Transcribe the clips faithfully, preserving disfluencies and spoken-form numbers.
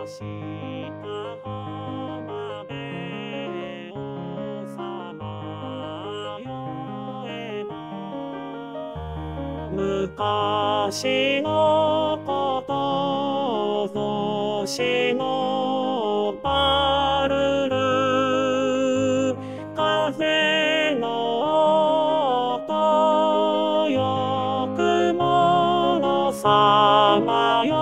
した浜辺をさまよえば昔のこと年のパルル風の音よくものさまよ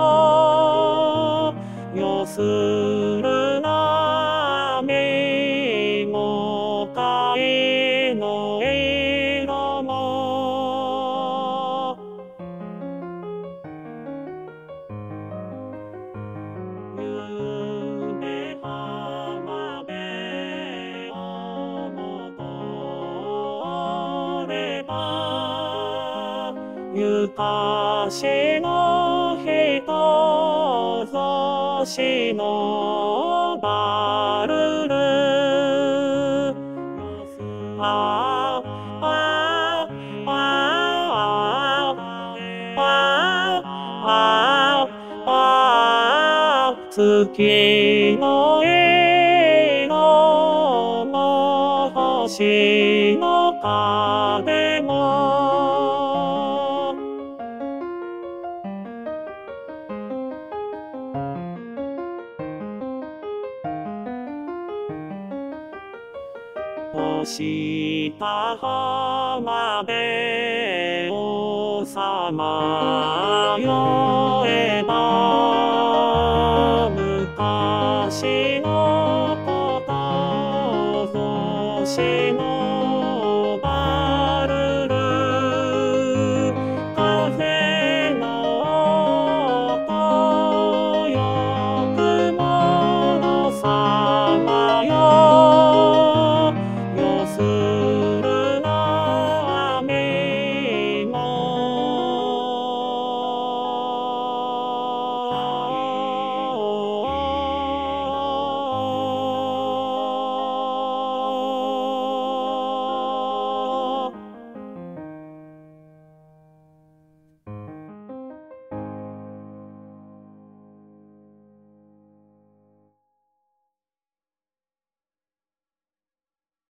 よする波も貝の色も夢浜辺を戻れば昔の人ぞしのバルルああああああ月の色も星の影も干した浜辺をさまよえば昔のことぞし